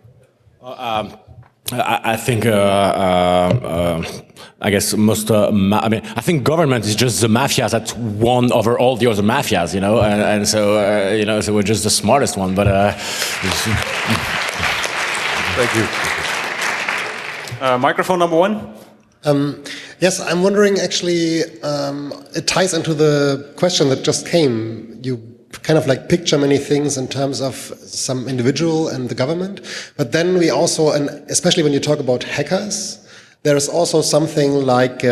I think I guess most. I think government is just the mafias that won over all the other mafias, and so so we're just the smartest one. But thank you. Microphone number 1. Yes, I'm wondering actually, it ties into the question that just came. You kind of like picture many things in terms of some individual and the government, but then we also, and especially when you talk about hackers, there is also something like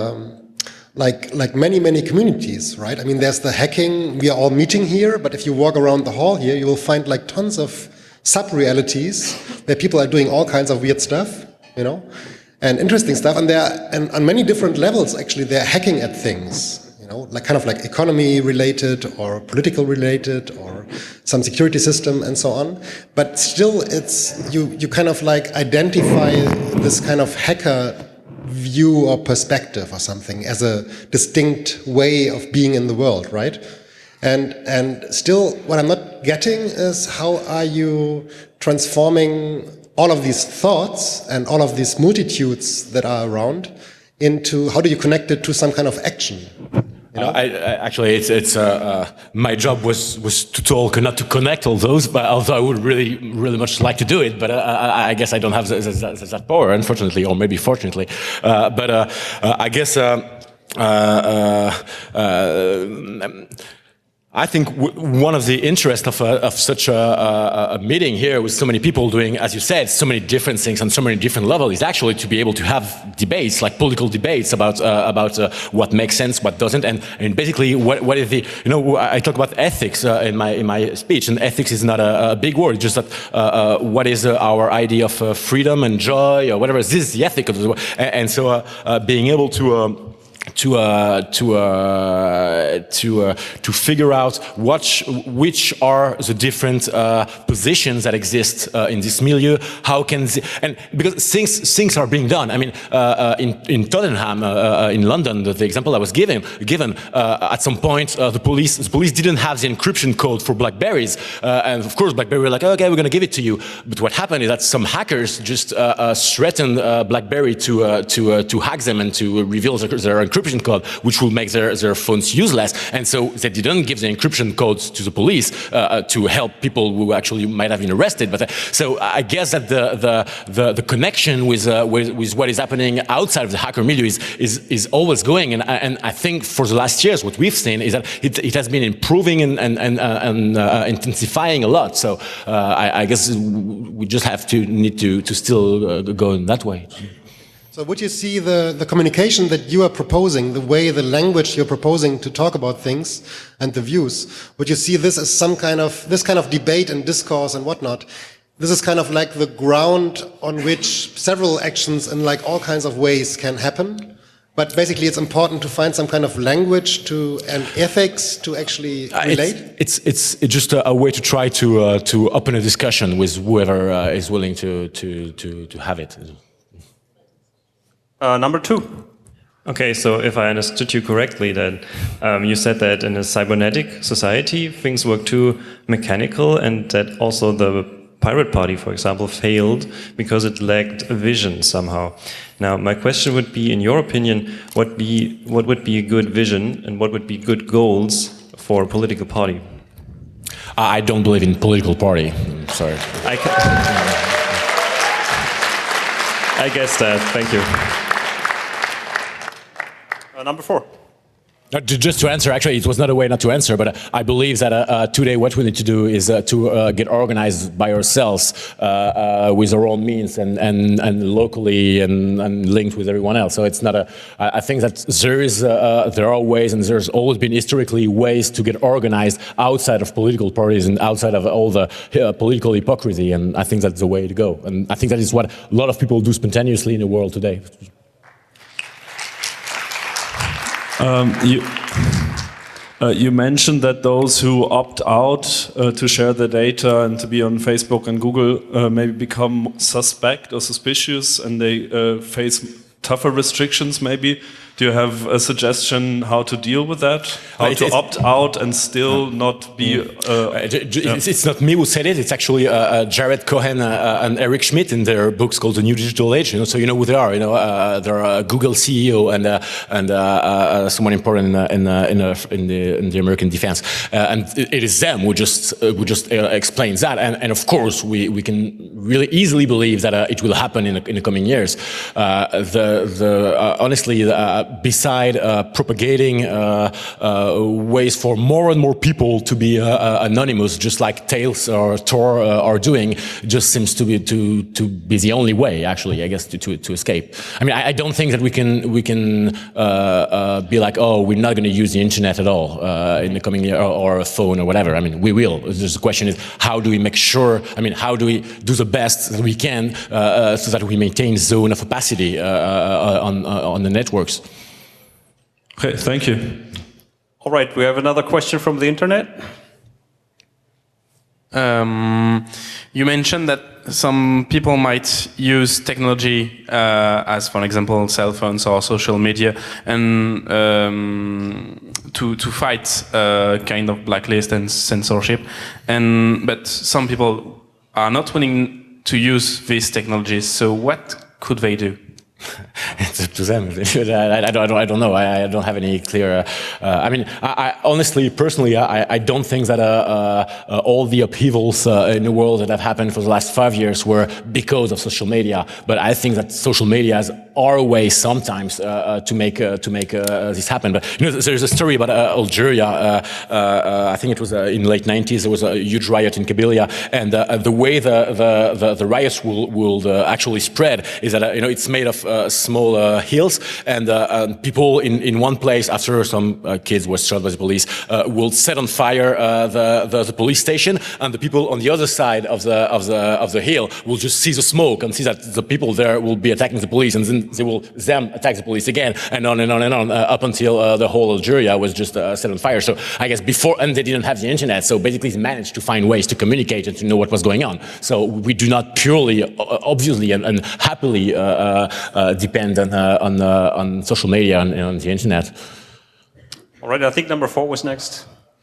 many communities, right? I mean, there's the hacking, we are all meeting here, but if you walk around the hall here, you will find like tons of sub-realities where people are doing all kinds of weird stuff, and interesting stuff, and on many different levels, actually, they're hacking at things, like kind of like economy related or political related or some security system and so on. But still, it's you kind of like identify this kind of hacker view or perspective or something as a distinct way of being in the world, right? And still, what I'm not getting is how are you transforming all of these thoughts and all of these multitudes that are around into, how do you connect it to some kind of action? Actually, it's my job was to talk and not to connect all those. But although I would really much like to do it, but I guess I don't have that power, unfortunately, or maybe fortunately. But I guess. I think one of the interests of such a meeting here with so many people doing, as you said, so many different things on so many different levels is actually to be able to have debates, like political debates about what makes sense, what doesn't, and basically what is the, I talk about ethics in my speech, and ethics is not a big word, just that what is our idea of freedom and joy or whatever. This is the ethic of the world, and so being able to figure out which are the different positions that exist in this milieu. How can and because things are being done. I mean, in Tottenham, in London, the example I was given at some point, the police didn't have the encryption code for BlackBerries, and of course BlackBerry were like, okay, we're going to give it to you. But what happened is that some hackers just threatened BlackBerry to hack them and to reveal their encryption code, which will make their phones useless. And so they didn't give the encryption codes to the police to help people who actually might have been arrested. But so I guess that the connection with what is happening outside of the hacker milieu is always going. And I think for the last years, what we've seen is that it has been improving and intensifying a lot. So I guess we just need to still go in that way. So would you see the communication that you are proposing, the language you're proposing to talk about things and the views, would you see this as this kind of debate and discourse and whatnot? This is kind of like the ground on which several actions in like all kinds of ways can happen. But basically it's important to find some kind of language and ethics to actually relate? It's just a way to try to open a discussion with whoever is willing to have it. Number 2. Okay, so if I understood you correctly, then you said that in a cybernetic society, things work too mechanical, and that also the Pirate Party, for example, failed because it lacked a vision somehow. Now, my question would be, in your opinion, what would be a good vision and what would be good goals for a political party? I don't believe in political party. Sorry. I guess that. Thank you. Number 4. Just to answer, actually, it was not a way not to answer, but I believe that today what we need to do is to get organized by ourselves with our own means and locally and linked with everyone else. So it's not I think that there are ways, and there's always been historically ways to get organized outside of political parties and outside of all the political hypocrisy, and I think that's the way to go. And I think that is what a lot of people do spontaneously in the world today. You mentioned that those who opt out to share their data and to be on Facebook and Google maybe become suspect or suspicious, and they face tougher restrictions maybe. Do you have a suggestion how to deal with that? How to opt out and still not be... It's not me who said it. It's actually Jared Cohen and Eric Schmidt in their books called The New Digital Age. So you know who they are. They're a Google CEO and someone important in the American defense. And it is them who just explains that. And of course, we can really easily believe that it will happen in the coming years. Honestly, beside propagating ways for more and more people to be anonymous, just like Tails or Tor are doing, just seems to be the only way, actually, I guess, to escape. I mean, I don't think that we can be like, oh, we're not going to use the internet at all in the coming year, or a phone or whatever. I mean, we will. The question is, how do we make sure? I mean, how do we do the best that we can so that we maintain zone of opacity on the networks? Okay, thank you. All right, we have another question from the internet. You mentioned that some people might use technology as, for example, cell phones or social media, and to fight kind of blacklist and censorship. But some people are not willing to use these technologies. So what could they do? It's up to them. I don't know. I don't have any clear. I mean, I honestly, personally, I don't think that all the upheavals in the world that have happened for the last 5 years were because of social media. But I think that social media are a way sometimes to make this happen. But there's a story about Algeria. I think it was in the late 90s. There was a huge riot in Kabylia, and the way the riots will actually spread is that it's made of small hills, and people in one place, after some kids were shot by the police, will set on fire the police station, and the people on the other side of the hill will just see the smoke and see that the people there will be attacking the police, and then them attack the police again, and on and on and on, up until the whole Algeria was just set on fire. So I guess before, and they didn't have the internet, so basically they managed to find ways to communicate and to know what was going on. So we do not purely, obviously, and happily depend on social media and on the internet. All right, I think number 4 was next.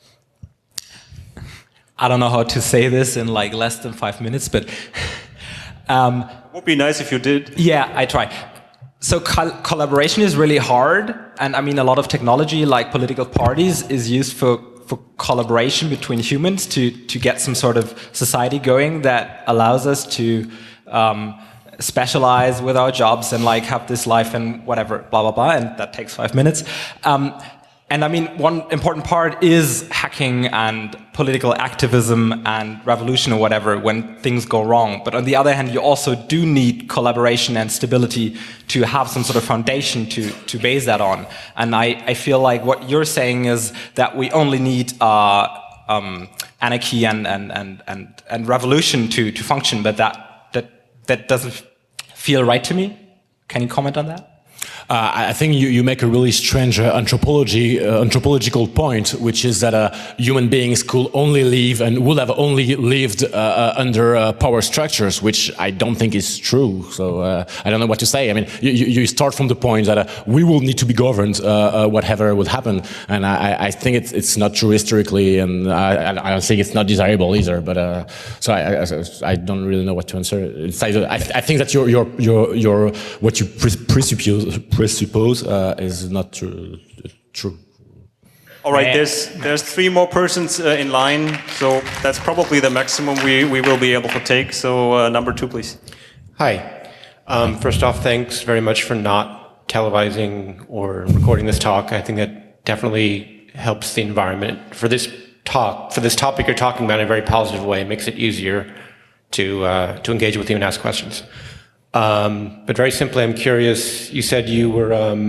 I don't know how to say this in like less than 5 minutes, but It would be nice if you did. yeah, I try. So collaboration is really hard, and I mean a lot of technology like political parties is used for collaboration between humans to get some sort of society going that allows us to specialize with our jobs and like have this life and whatever, blah blah blah, and that takes 5 minutes. And I mean, one important part is hacking and political activism and revolution or whatever when things go wrong. But on the other hand, you also do need collaboration and stability to have some sort of foundation to base that on. And I feel like what you're saying is that we only need anarchy and revolution to function, but that doesn't feel right to me. Can you comment on that? I think you make a really strange anthropological point, which is that human beings could only live and would have only lived under power structures, which I don't think is true. So I don't know what to say. I mean, you start from the point that we will need to be governed, whatever would happen, and I think it's not true historically, and I don't think it's not desirable either. But so I don't really know what to answer. I think that your what you presuppose is not true. All right, there's 3 more persons in line, so that's probably the maximum we will be able to take. So number 2, please. Hi. First off, thanks very much for not televising or recording this talk. I think that definitely helps the environment. For this topic you're talking about in a very positive way, it makes it easier to engage with you and ask questions. But very simply, I'm curious, you said you were,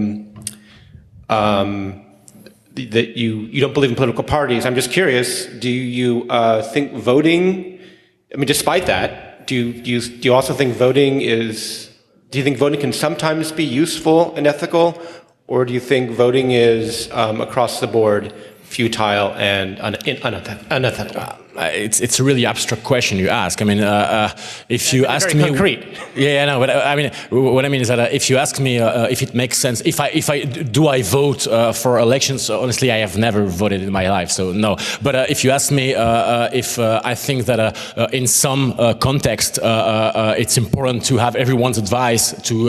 that you don't believe in political parties. I'm just curious, do you think voting, I mean, despite that, do you also think voting can sometimes be useful and ethical? Or do you think voting is, across the board, futile and unethical? It's a really abstract question you ask. I mean, if you ask me, concrete. Yeah, I know. But I mean, what I mean is that if you ask me if it makes sense, if I vote for elections? Honestly, I have never voted in my life, so no. But if you ask me if I think that in some context it's important to have everyone's advice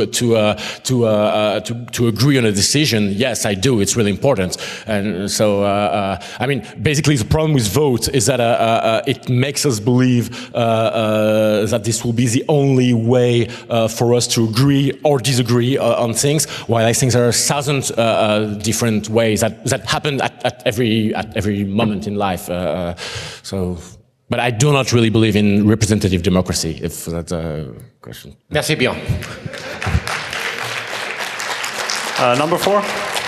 to agree on a decision, yes, I do. It's really important. And so I mean, basically, the problem with vote is that it makes us believe that this will be the only way for us to agree or disagree on things, while I think there are 1,000 different ways that happen at every moment in life. But I do not really believe in representative democracy, if that's a question. Merci bien. Number 4?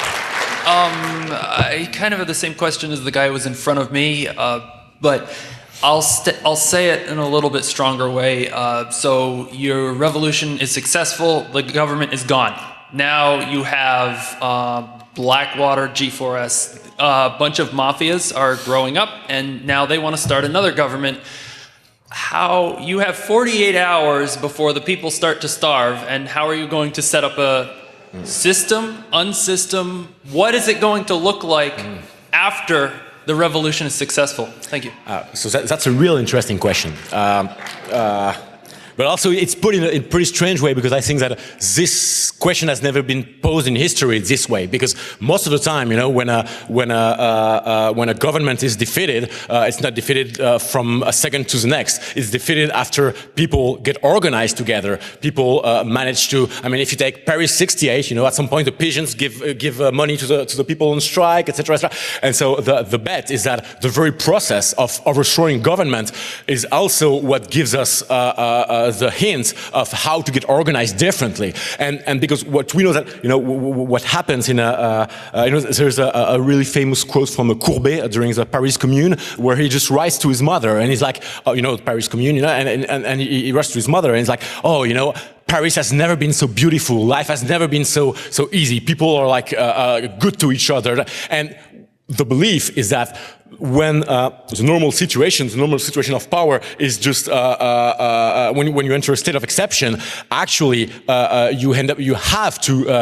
I kind of have the same question as the guy who was in front of me, but I'll say it in a little bit stronger way. So your revolution is successful, the government is gone. Now you have Blackwater, G4S, a bunch of mafias are growing up, and now they want to start another government. How you have 48 hours before the people start to starve, and how are you going to set up a system, unsystem? What is it going to look like after the revolution is successful? Thank you. So that's a real interesting question. But also it's put in a pretty strange way, because I think that this question has never been posed in history this way. Because most of the time, you know, when a government is defeated, it's not defeated from a second to the next. It's defeated after people get organized together. People manage to. I mean, if you take Paris '68, you know, at some point the peasants give money to the people on strike, etc., etc. And so the bet is that the very process of overthrowing government is also what gives us the hints of how to get organized differently. And because what we know that, what happens in there's a really famous quote from Courbet during the Paris Commune, where he just writes to his mother, and he's like, Paris Commune, and he writes to his mother, and he's like, Paris has never been so beautiful. Life has never been so easy. People are like good to each other. And the belief is that when the normal situation of power is just when you enter a state of exception, actually you have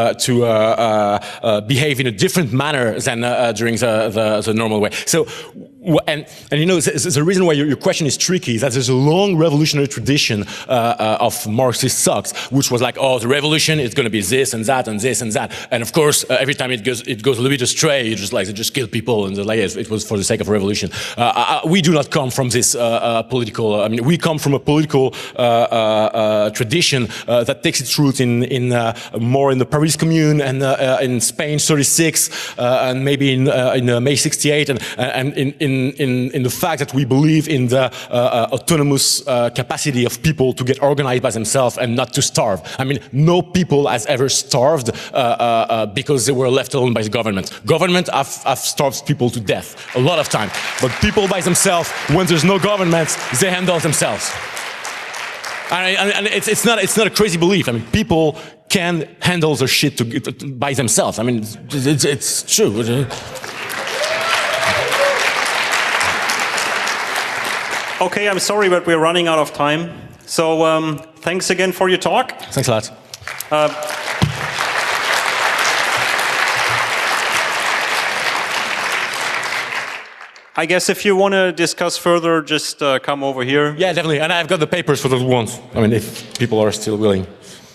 to behave in a different manner than during the normal way. So. And the reason why your question is tricky is that there's a long revolutionary tradition of Marxist thugs, which was like, the revolution is going to be this and that and this and that, and of course every time it goes a little bit astray, they just kill people, and it was for the sake of revolution. We do not come from this political. We come from a political tradition that takes its roots in more in the Paris Commune and in Spain 36 and maybe in May 68 and in the fact that we believe in the autonomous capacity of people to get organized by themselves and not to starve. No people has ever starved because they were left alone by the government. Government have starved people to death a lot of time, but people by themselves, when there's no government, they handle themselves. And it's not a crazy belief. People can handle their shit by themselves. It's true. Okay, I'm sorry, but we're running out of time. So thanks again for your talk. Thanks a lot. I guess if you want to discuss further, just come over here. Yeah, definitely. And I've got the papers for those ones. If people are still willing.